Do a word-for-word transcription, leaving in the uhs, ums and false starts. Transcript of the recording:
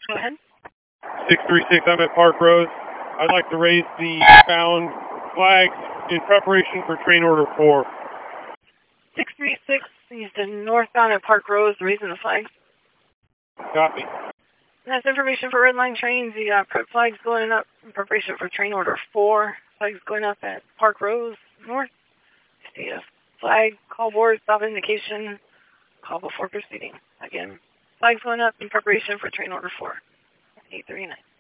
Go ahead. six three six, I'm at Park Rose. I'd like to raise the bound flags in preparation for train order four. six three six, Houston, northbound at Park Rose, raising the flags. Copy. That's information for Red Line trains. You got prep flags going up in preparation for train order four. Flags going up at Park Rose North. See a flag, call board, stop indication, call before proceeding. Again, flags going up in preparation for train order four. eight thirty-nine.